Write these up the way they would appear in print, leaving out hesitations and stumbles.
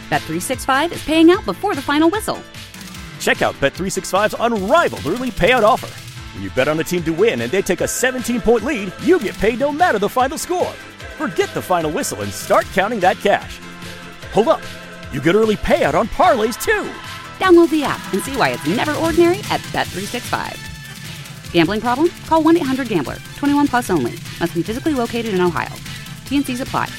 Bet365 is paying out before the final whistle. Check out Bet365's unrivaled early payout offer. When you bet on a team to win and they take a 17-point lead, you get paid no matter the final score. Forget the final whistle and start counting that cash. Hold up. You get early payout on parlays, too. Download the app and see why it's never ordinary at Bet365. Gambling problem? Call 1-800-GAMBLER. 21 plus only. Must be physically located in Ohio. T&Cs apply.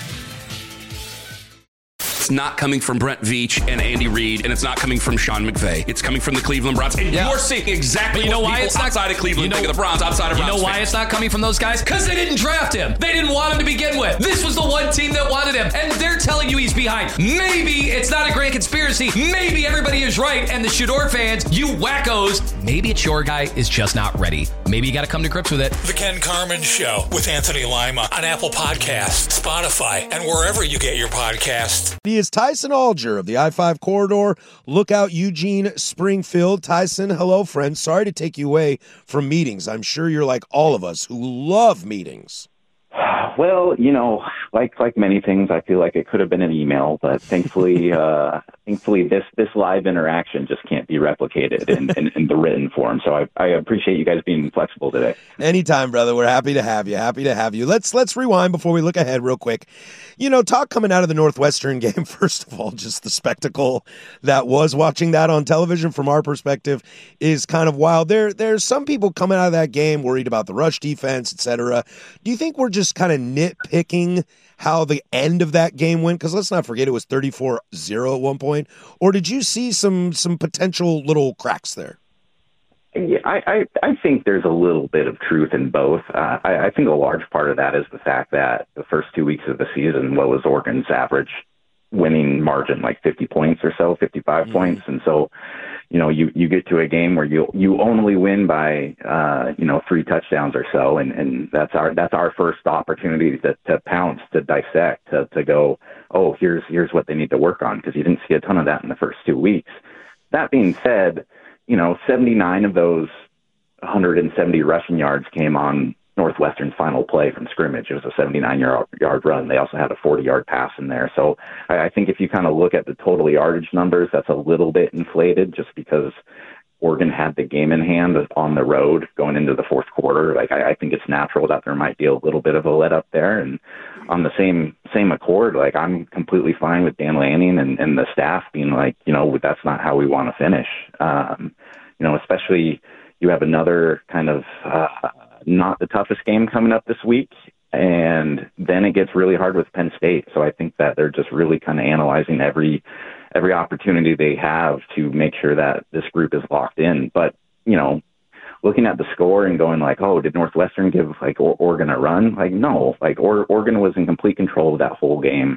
It's not coming from Brent Veach and Andy Reid, and it's not coming from Sean McVay. It's coming from the Cleveland Browns. And you're seeing exactly what people outside of Cleveland think of the Browns, outside of Browns. You know why it's not coming from those guys? Because they didn't draft him. They didn't want him to begin with. This was the one team that wanted him, and they're telling you he's behind. Maybe it's not a grand conspiracy. Maybe everybody is right, and the Shador fans, you wackos, maybe it's your guy is just not ready. Maybe you got to come to grips with it. The Ken Carman Show with Anthony Lima on Apple Podcasts, Spotify, and wherever you get your podcasts. He is Tyson Alger of the I-5 corridor. Lookout Eugene Springfield. Tyson, hello, friend. Sorry to take you away from meetings. I'm sure you're like all of us who love meetings. Well, you know, like many things, I feel like it could have been an email, but thankfully, this live interaction just can't be replicated in the written form. So I appreciate you guys being flexible today. Anytime, brother. We're happy to have you. Happy to have you. Let's rewind before we look ahead real quick. You know, talk coming out of the Northwestern game. First of all, just the spectacle that was watching that on television from our perspective is kind of wild. There's some people coming out of that game worried about the rush defense, etc. Do you think we're just kind of nitpicking how the end of that game went? Because let's not forget it was 34-0 at one point. Or did you see some potential little cracks there? Yeah, I think there's a little bit of truth in both. I think a large part of that is the fact that the first 2 weeks of the season, what was Oregon's average winning margin, like 50 points or so, 55 points. And so, you know, you get to a game where you only win by, 3 touchdowns or so. And that's our first opportunity to pounce, to dissect, to go, oh, here's what they need to work on. Because you didn't see a ton of that in the first 2 weeks. That being said, 79 of those 170 rushing yards came on Northwestern's final play from scrimmage. It was a 79-yard run. They also had a 40-yard pass in there. So I think if you kind of look at the total yardage numbers, that's a little bit inflated just because Oregon had the game in hand on the road going into the fourth quarter. Like I think it's natural that there might be a little bit of a let up there. And on the same accord, like I'm completely fine with Dan Lanning and the staff being like, that's not how we want to finish. Especially you have another kind of not the toughest game coming up this week. And then it gets really hard with Penn State. So I think that they're just really kind of analyzing every opportunity they have to make sure that this group is locked in. But, looking at the score and going like, oh, did Northwestern give Oregon a run? Like, no, Oregon was in complete control of that whole game.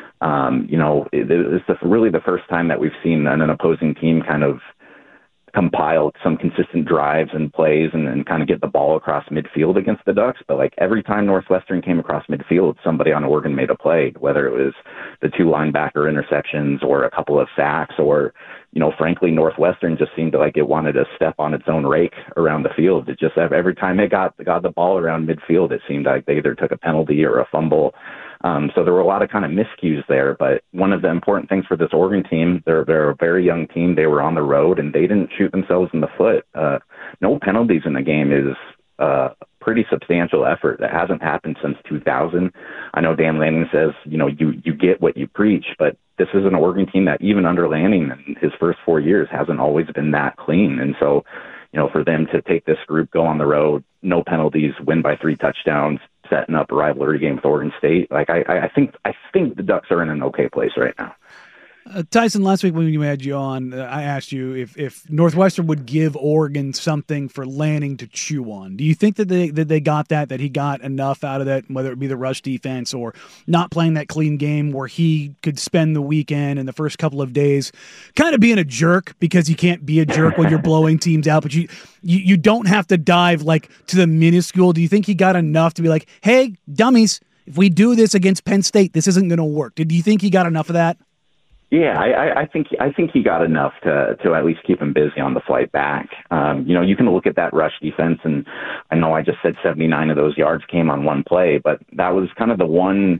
It's really the first time that we've seen an opposing team kind of compile some consistent drives and plays and kind of get the ball across midfield against the Ducks. But every time Northwestern came across midfield, somebody on Oregon made a play, whether it was the 2 linebacker interceptions or a couple of sacks or, frankly, Northwestern just seemed to it wanted to step on its own rake around the field. It just every time they got the ball around midfield, it seemed like they either took a penalty or a fumble. So there were a lot of kind of miscues there, but one of the important things for this Oregon team, they're a very young team. They were on the road and they didn't shoot themselves in the foot. No penalties in the game is a pretty substantial effort. That hasn't happened since 2000. I know Dan Lanning says, you get what you preach, but this is an Oregon team that even under Lanning in his first 4 years hasn't always been that clean. And so, for them to take this group, go on the road, no penalties, win by 3 touchdowns, setting up a rivalry game with Oregon State. I think the Ducks are in an okay place right now. Tyson, last week when we had you on, I asked you if Northwestern would give Oregon something for Lanning to chew on. Do you think that they got that he got enough out of that, whether it be the rush defense or not playing that clean game where he could spend the weekend and the first couple of days kind of being a jerk because you can't be a jerk when you're blowing teams out, but you don't have to dive to the minuscule. Do you think he got enough to be like, hey, dummies, if we do this against Penn State, this isn't going to work? Do you think he got enough of that? Yeah, I think he got enough to at least keep him busy on the flight back. You can look at that rush defense, and I know I just said 79 of those yards came on one play, but that was kind of the one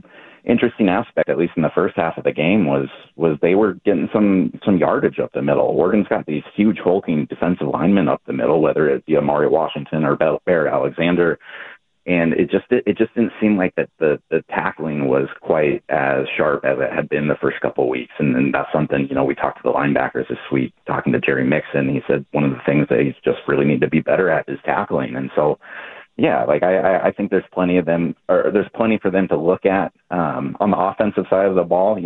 interesting aspect, at least in the first half of the game, was they were getting some yardage up the middle. Oregon's got these huge hulking defensive linemen up the middle, whether it be Amari Washington or Barrett Alexander. And it just didn't seem like that the tackling was quite as sharp as it had been the first couple of weeks. And that's something, we talked to the linebackers this week, talking to Jerry Mixon. He said one of the things that he's just really need to be better at is tackling. And so, yeah, like I think there's plenty for them to look at on the offensive side of the ball.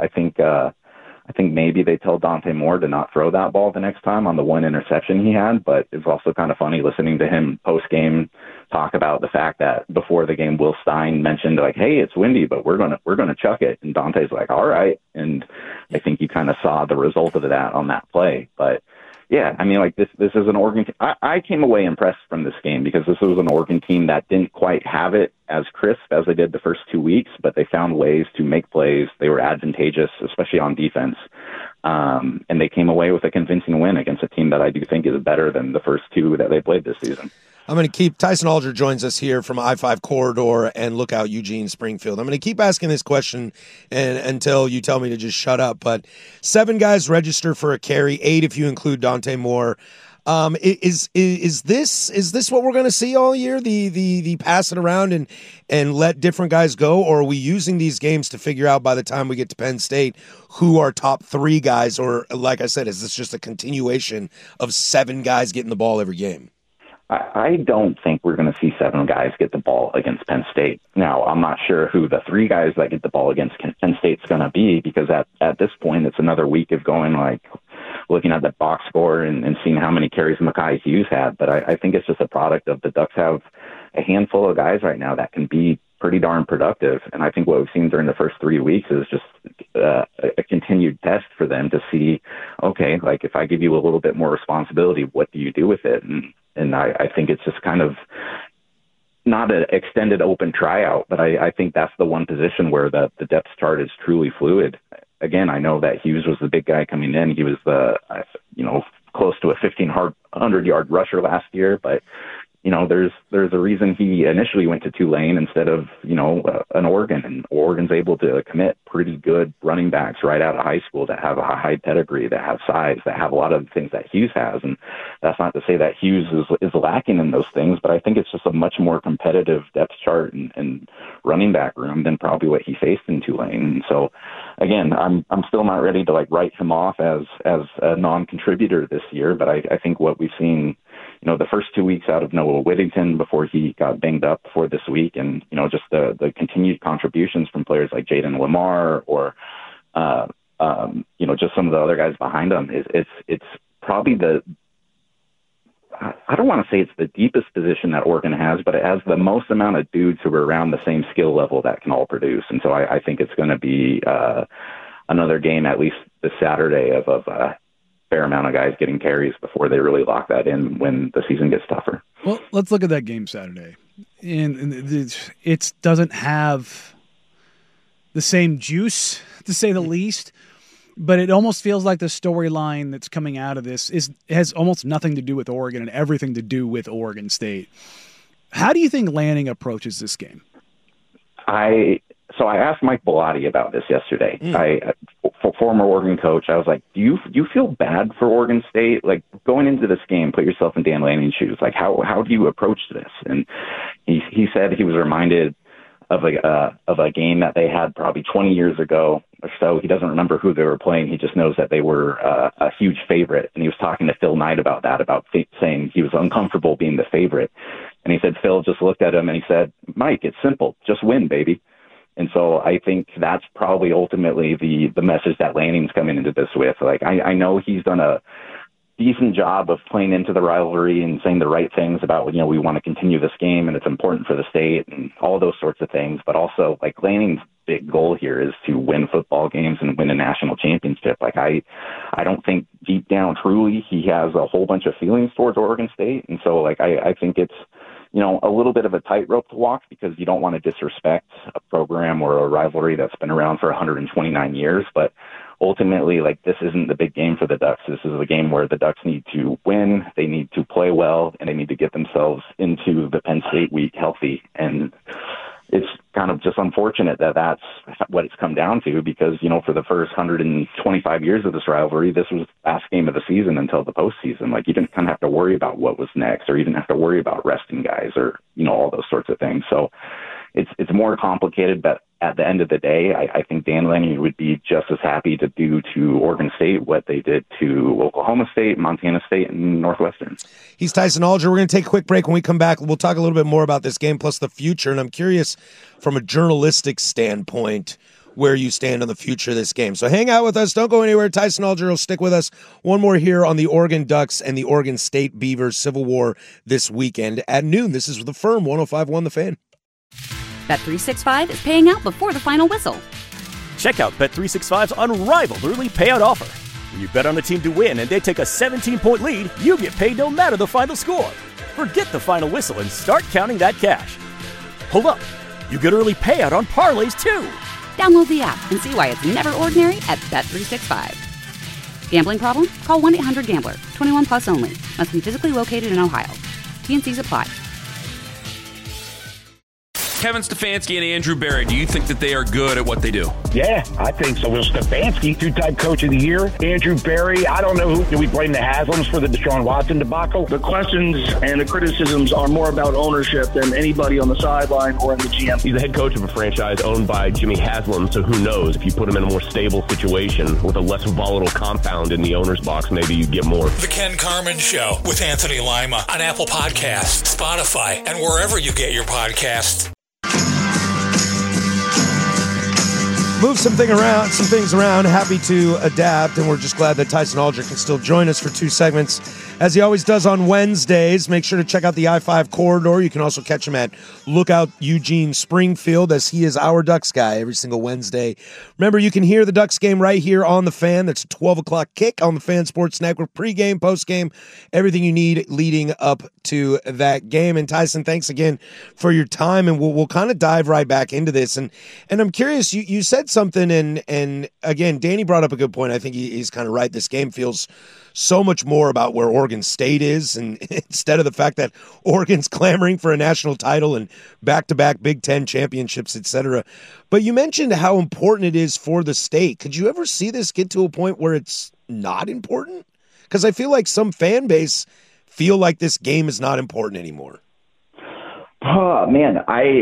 I think maybe they tell Dante Moore to not throw that ball the next time on the one interception he had, but it was also kind of funny listening to him post-game talk about the fact that before the game, Will Stein mentioned like, hey, it's windy, but we're gonna chuck it. And Dante's like, all right. And I think you kind of saw the result of that on that play. But yeah, I mean, like this is an Oregon team. I came away impressed from this game because this was an Oregon team that didn't quite have it as crisp as they did the first 2 weeks, but they found ways to make plays. They were advantageous, especially on defense. And they came away with a convincing win against a team that I do think is better than the first two that they played this season. I'm going to keep Tyson Alger joins us here from I-5 Corridor and Lookout Eugene Springfield. I'm going to keep asking this question until you tell me to just shut up. But 7 guys register for a carry, 8 if you include Dante Moore. Is this what we're going to see all year? The pass it around and let different guys go, or are we using these games to figure out by the time we get to Penn State who are top 3 guys? Or like I said, is this just a continuation of 7 guys getting the ball every game? I don't think we're going to see 7 guys get the ball against Penn State. Now, I'm not sure who the 3 guys that get the ball against Penn State's going to be, because at this point, it's another week of going like looking at the box score and seeing how many carries Mekhi Hughes had. But I think it's just a product of the Ducks have a handful of guys right now that can be pretty darn productive. And I think what we've seen during the first 3 weeks is just a continued test for them to see, okay, like if I give you a little bit more responsibility, what do you do with it? And I think it's just kind of not an extended open tryout, but I think that's the one position where the depth chart is truly fluid. Again, I know that Hughes was the big guy coming in. He was close to a 1,500-yard rusher last year, but there's a reason he initially went to Tulane instead of, an Oregon, and Oregon's able to commit pretty good running backs right out of high school that have a high pedigree, that have size, that have a lot of the things that Hughes has. And that's not to say that Hughes is lacking in those things, but I think it's just a much more competitive depth chart and running back room than probably what he faced in Tulane. And so again, I'm still not ready to write him off as a non-contributor this year, but I think what we've seen, the first 2 weeks out of Noah Whittington before he got banged up for this week, and just the continued contributions from players like Jaden Lamar or just some of the other guys behind him, it's probably I don't want to say it's the deepest position that Oregon has, but it has the most amount of dudes who are around the same skill level that can all produce. And so I think it's going to be another game, at least this Saturday, of a fair amount of guys getting carries before they really lock that in when the season gets tougher. Well, let's look at that game Saturday. And it doesn't have the same juice, to say the least, but it almost feels like the storyline that's coming out of this has almost nothing to do with Oregon and everything to do with Oregon State. How do you think Lanning approaches this game? So I asked Mike Bellotti about this yesterday. Former Oregon coach. I was like, do you feel bad for Oregon State? Like, going into this game, put yourself in Dan Lanning's shoes. Like, how do you approach this? And he said he was reminded of a game that they had probably 20 years ago or so. He doesn't remember who they were playing. He just knows that they were a huge favorite. And he was talking to Phil Knight about that, saying he was uncomfortable being the favorite. And he said Phil just looked at him and he said, Mike, it's simple. Just win, baby. And so I think that's probably ultimately the message that Lanning's coming into this with. Like, I know he's done a decent job of playing into the rivalry and saying the right things about, we want to continue this game and it's important for the state and all those sorts of things. But also, like, Lanning's big goal here is to win football games and win a national championship. Like, I don't think deep down truly he has a whole bunch of feelings towards Oregon State. And so, like, I think it's, a little bit of a tightrope to walk, because you don't want to disrespect a program or a rivalry that's been around for 129 years. But ultimately, like, this isn't the big game for the Ducks. This is a game where the Ducks need to win, they need to play well, and they need to get themselves into the Penn State week healthy. And, it's kind of just unfortunate that that's what it's come down to, because, for the first 125 years of this rivalry, this was the last game of the season until the postseason. Like, you didn't kind of have to worry about what was next, or you didn't have to worry about resting guys, or, all those sorts of things. So it's more complicated, but at the end of the day, I think Dan Lanning would be just as happy to do to Oregon State what they did to Oklahoma State, Montana State, and Northwestern. He's Tyson Alger. We're going to take a quick break. When we come back, we'll talk a little bit more about this game plus the future. And I'm curious, from a journalistic standpoint, where you stand on the future of this game. So hang out with us. Don't go anywhere. Tyson Alger will stick with us. One more here on the Oregon Ducks and the Oregon State Beavers Civil War this weekend at noon. This is The Firm, 105.1 The Fan. Bet365 is paying out before the final whistle. Check out Bet365's unrivaled early payout offer. When you bet on a team to win and they take a 17-point lead, you get paid no matter the final score. Forget the final whistle and start counting that cash. Hold up. You get early payout on parlays, too. Download the app and see why it's never ordinary at Bet365. Gambling problem? Call 1-800-GAMBLER. 21 plus only. Must be physically located in Ohio. T&Cs apply. Kevin Stefanski and Andrew Berry, do you think that they are good at what they do? Yeah, I think so. Will Stefanski, two-time coach of the year. Andrew Berry, I don't know who. Do we blame the Haslams for the Deshaun Watson debacle? The questions and the criticisms are more about ownership than anybody on the sideline or in the GM. He's the head coach of a franchise owned by Jimmy Haslam, so who knows? If you put him in a more stable situation with a less volatile compound in the owner's box, maybe you get more. The Ken Carman Show with Anthony Lima on Apple Podcasts, Spotify, and wherever you get your podcasts. Move some things around. Happy to adapt, and we're just glad that Tyson Alger can still join us for 2 segments, as he always does on Wednesdays. Make sure to check out the I-5 corridor. You can also catch him at Lookout Eugene Springfield, as he is our Ducks guy every single Wednesday. Remember, you can hear the Ducks game right here on The Fan. That's a 12 o'clock kick on the Fan Sports Network. Pregame, postgame, everything you need leading up to that game. And Tyson, thanks again for your time, and we'll kind of dive right back into this. And I'm curious, you said something, and again, Danny brought up a good point. I think he's kind of right. This game feels so much more about where Oregon State is, and instead of the fact that Oregon's clamoring for a national title and back-to-back Big Ten championships, etc. But you mentioned how important it is for the state. Could you ever see this get to a point where it's not important? Because I feel like some fan base feel like this game is not important anymore. Oh, man,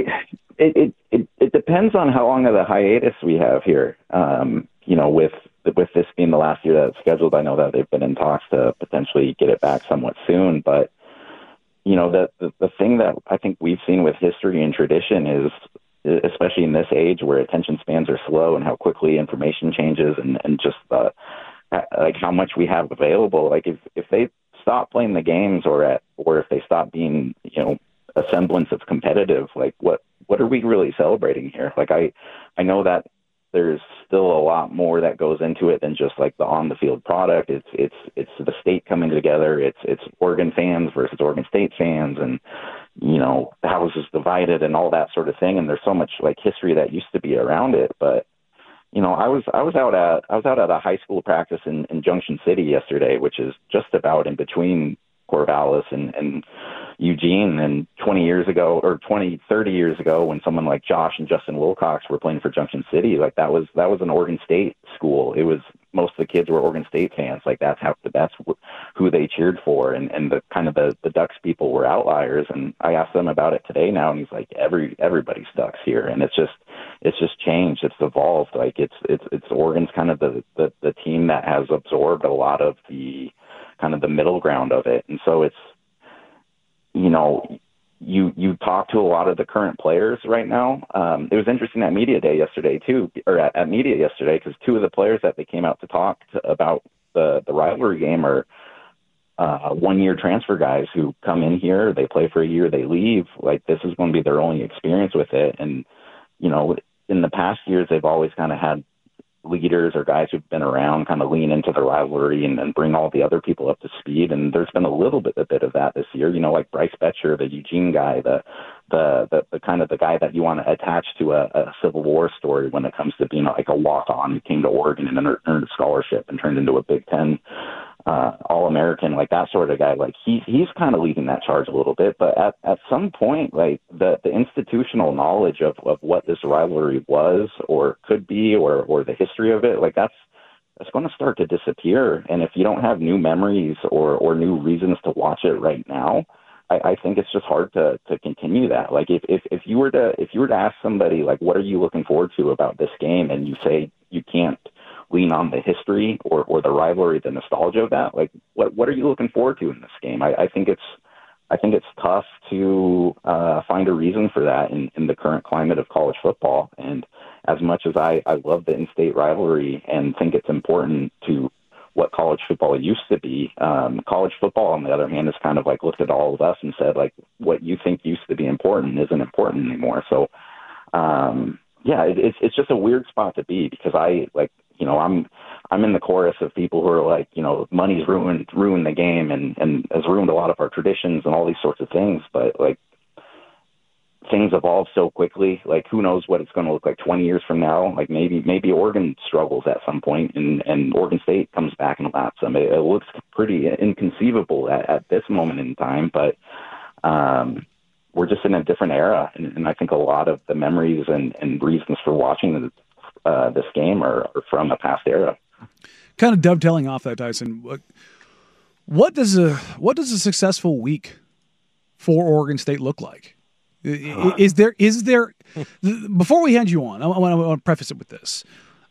It depends on how long of the hiatus we have here. With this being the last year that it's scheduled, I know that they've been in talks to potentially get it back somewhat soon. But, the thing that I think we've seen with history and tradition is, especially in this age where attention spans are slow and how quickly information changes and just like how much we have available. Like if they stop playing the games or if they stop being, a semblance of competitive, like what are we really celebrating here? Like I know that there's still a lot more that goes into it than just like the on the field product. It's the state coming together. It's Oregon fans versus Oregon State fans, and the house is divided and all that sort of thing. And there's so much like history that used to be around it. But I was out at a high school practice in Junction City yesterday, which is just about in between Corvallis and Eugene. And 30 years ago, when someone like Josh and Justin Wilcox were playing for Junction City, like that was an Oregon State school. It was, most of the kids were Oregon State fans. Like that's who they cheered for. And the kind of the Ducks people were outliers. And I asked them about it today now, and he's like, everybody's Ducks here. And it's just changed. It's evolved. Like it's Oregon's kind of the team that has absorbed a lot of the kind of the middle ground of it. And so it's, you talk to a lot of the current players right now. It was interesting at media yesterday, because 2 of the players that they came out to talk about the rivalry game are 1-year transfer guys who come in here, they play for a year, they leave. Like this is going to be their only experience with it. And, in the past years, they've always kind of had leaders or guys who've been around kind of lean into the rivalry and bring all the other people up to speed. And there's been a bit of that this year, like Bryce Betcher, the Eugene guy, the kind of the guy that you want to attach to a Civil War story when it comes to being like a walk-on who came to Oregon and earned a scholarship and turned into a Big Ten All-American, like that sort of guy. Like he's kind of leading that charge a little bit. But at some point, like the institutional knowledge of what this rivalry was or could be or the history of it, like that's going to start to disappear. And if you don't have new memories or new reasons to watch it right now, I think it's just hard to continue that. Like if you were to ask somebody, like, what are you looking forward to about this game? And you say you can't lean on the history or the rivalry, the nostalgia of that. Like, what are you looking forward to in this game? I think it's tough to find a reason for that in the current climate of college football. And as much as I love the in-state rivalry and think it's important to what college football used to be, college football, on the other hand, is kind of like looked at all of us and said, like, what you think used to be important isn't important anymore. So, it's just a weird spot to be, because I'm in the chorus of people who are like, money's ruined the game and has ruined a lot of our traditions and all these sorts of things. But like, things evolve so quickly. Like, who knows what it's going to look like 20 years from now? Like maybe Oregon struggles at some point and Oregon State comes back and laps them. It looks pretty inconceivable at this moment in time, but we're just in a different era. And I think a lot of the memories and reasons for watching this game are from a past era. Kind of dovetailing off that, Tyson, what does a successful week for Oregon State look like? Is there before we hand you on, I want to preface it with this.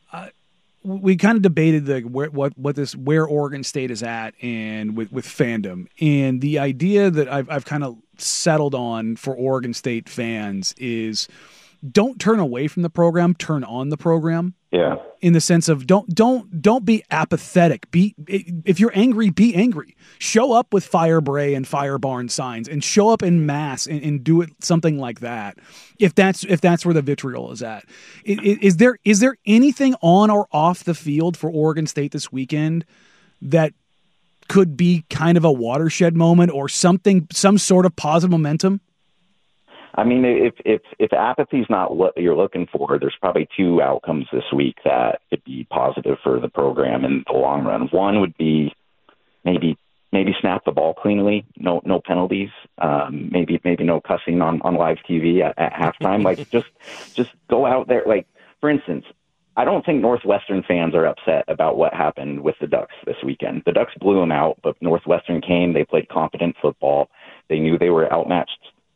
We kind of debated where Oregon State is at and with fandom, and the idea that I've kind of settled on for Oregon State fans is don't turn away from the program, turn on the program. Yeah. In the sense of don't be apathetic. If you're angry, be angry. Show up with Fire Bray and Fire Barn signs and show up in mass and do it something like that. If that's where the vitriol is at. Is there anything on or off the field for Oregon State this weekend that could be kind of a watershed moment or some sort of positive momentum? I mean, if apathy is not what you're looking for, there's probably two outcomes this week that could be positive for the program in the long run. One would be maybe snap the ball cleanly, no penalties, maybe no cussing on live TV at halftime. Like just go out there. Like, for instance, I don't think Northwestern fans are upset about what happened with the Ducks this weekend. The Ducks blew them out, but Northwestern came. They played competent football. They knew they were outmatched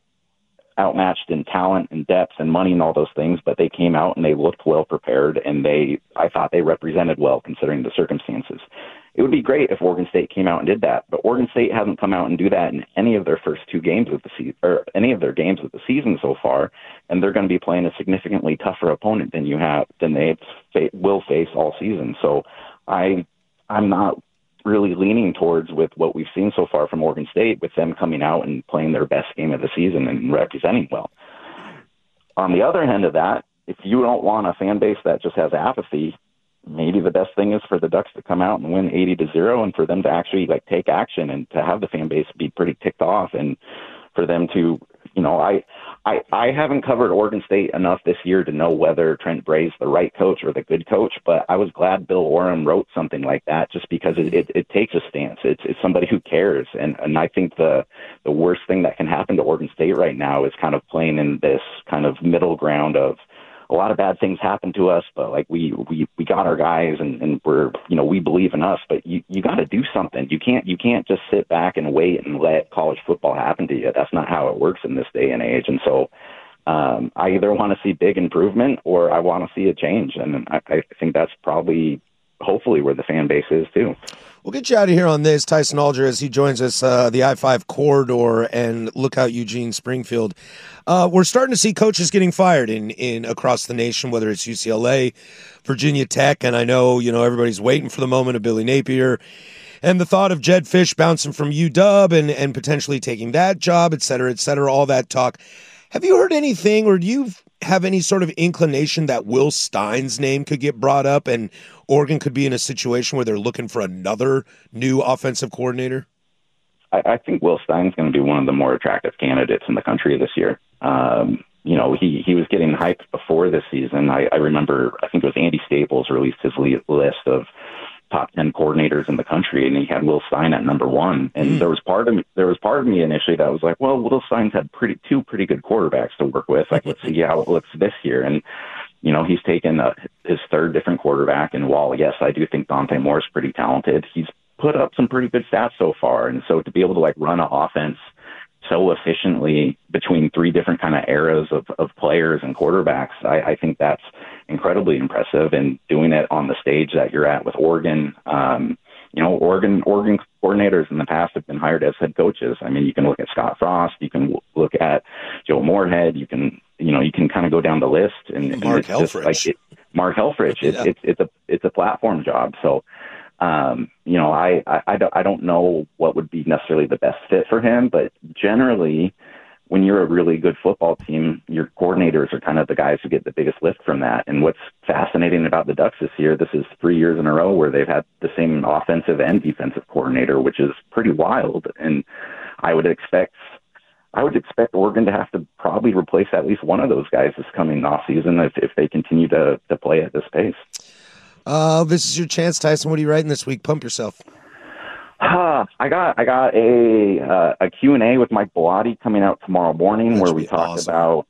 in talent and depth and money and all those things, but they came out and they looked well prepared, and I thought they represented well considering the circumstances. It would be great if Oregon State came out and did that, but Oregon State hasn't come out and do that in any of their first two games of the season, or any of their games of the season so far, and they're going to be playing a significantly tougher opponent than they will face all season. So I'm not really leaning towards with what we've seen so far from Oregon State, with them coming out and playing their best game of the season and representing well. On the other hand of that, if you don't want a fan base that just has apathy, maybe the best thing is for the Ducks to come out and win 80-0, and for them to actually like take action and to have the fan base be pretty ticked off, and for them to, I haven't covered Oregon State enough this year to know whether Trent Bray's the right coach or the good coach, but I was glad Bill Oram wrote something like that, just because it takes a stance. It's somebody who cares, and I think the worst thing that can happen to Oregon State right now is kind of playing in this kind of middle ground of a lot of bad things happen to us, but like we got our guys and we're, we believe in us, but you got to do something. You can't just sit back and wait and let college football happen to you. That's not how it works in this day and age. And so I either want to see big improvement or I want to see a change. And I think that's probably, hopefully, where the fan base is too. We'll get you out of here on this, Tyson Alger, as he joins us, the I-5 corridor and Lookout Eugene Springfield. We're starting to see coaches getting fired in across the nation, whether it's UCLA, Virginia Tech, and I know, everybody's waiting for the moment of Billy Napier and the thought of Jed Fish bouncing from UW and potentially taking that job, et cetera, all that talk. Have you heard anything, or do you have any sort of inclination that Will Stein's name could get brought up and Oregon could be in a situation where they're looking for another new offensive coordinator? I think Will Stein's going to be one of the more attractive candidates in the country this year. He was getting hyped before this season. I remember, I think it was Andy Staples released his list of top 10 coordinators in the country, and he had Will Stein at number 1. And there was part of me initially that was like, well, Will Stein's had two pretty good quarterbacks to work with. Like, let's see how it looks this year. And he's taken his third different quarterback. And while yes, I do think Dante Moore is pretty talented, he's put up some pretty good stats so far. And so to be able to like run an offense so efficiently between 3 different kind of eras of players and quarterbacks, I think that's incredibly impressive. And doing it on the stage that you're at with Oregon, Oregon coordinators in the past have been hired as head coaches. I mean, you can look at Scott Frost, you can look at Joe Moorhead, you can kind of go down the list. And Mark Helfrich. Mark Helfrich. It's a platform job. So, I don't know what would be necessarily the best fit for him, but generally, when you're a really good football team, your coordinators are kind of the guys who get the biggest lift from that. And what's fascinating about the Ducks this year, this is 3 years in a row where they've had the same offensive and defensive coordinator, which is pretty wild. And I would expect Oregon to have to probably replace at least one of those guys this coming offseason if they continue to play at this pace. This is your chance, Tyson. What are you writing this week? Pump yourself. I got a Q&A with Mike Bellotti coming out tomorrow morning where we talked about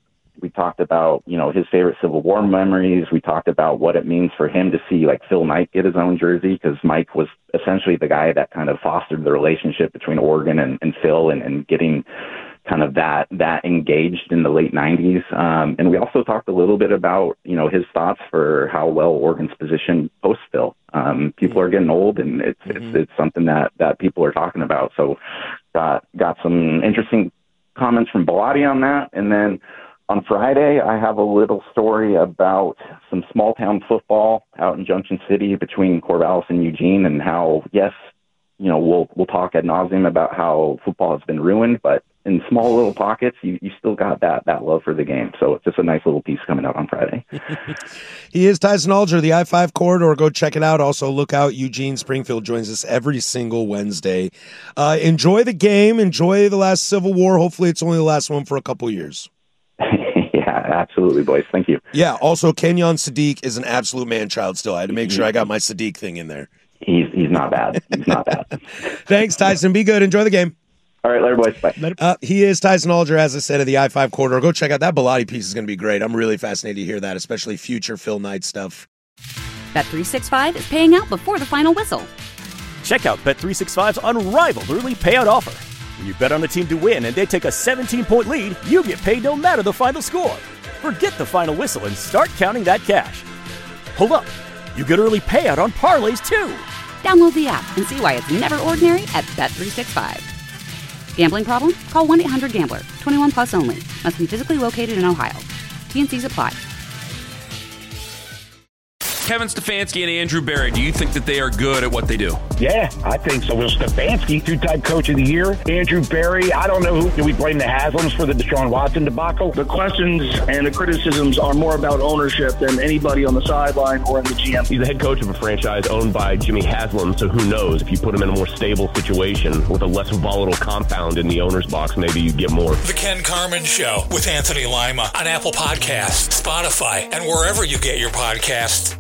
his favorite Civil War memories. We talked about what it means for him to see like Phil Knight get his own jersey, because Mike was essentially the guy that kind of fostered the relationship between Oregon and Phil and getting kind of that engaged in the late 90s. And we also talked a little bit about, his thoughts for how well Oregon's positioned post-Phil. People are getting old, and it's something that people are talking about. So got some interesting comments from Bellotti on that. And then on Friday, I have a little story about some small-town football out in Junction City between Corvallis and Eugene, and how, yes, we'll talk ad nauseum about how football has been ruined, but in small little pockets, you still got that love for the game. So it's just a nice little piece coming out on Friday. He is Tyson Alger, the I-5 corridor. Go check it out. Also, look out. Eugene Springfield joins us every single Wednesday. Enjoy the game. Enjoy the last Civil War. Hopefully it's only the last one for a couple years. Yeah, absolutely, boys. Thank you. Yeah, also, Kenyon Sadiq is an absolute man-child still. I had to make sure I got my Sadiq thing in there. He's not bad. He's not bad. Thanks, Tyson. Be good. Enjoy the game. All right, later, boys. Bye. He is Tyson Alger, as I said, of the I-5 corridor. Go check out that Bellotti piece. Is going to be great. I'm really fascinated to hear that, especially future Phil Knight stuff. Bet365 is paying out before the final whistle. Check out Bet365's unrivaled early payout offer. When you bet on a team to win and they take a 17-point lead, you get paid no matter the final score. Forget the final whistle and start counting that cash. Hold up. You get early payout on parlays, too. Download the app and see why it's never ordinary at Bet365. Gambling problem? Call 1-800-GAMBLER. 21 plus only. Must be physically located in Ohio. T&Cs apply. Kevin Stefanski and Andrew Berry, do you think that they are good at what they do? Yeah, I think so. Will Stefanski, two-time coach of the year. Andrew Berry, I don't know who. Do we blame the Haslams for the Deshaun Watson debacle? The questions and the criticisms are more about ownership than anybody on the sideline or in the GM. He's the head coach of a franchise owned by Jimmy Haslam, so who knows? If you put him in a more stable situation with a less volatile compound in the owner's box, maybe you get more. The Ken Carman Show with Anthony Lima on Apple Podcasts, Spotify, and wherever you get your podcasts.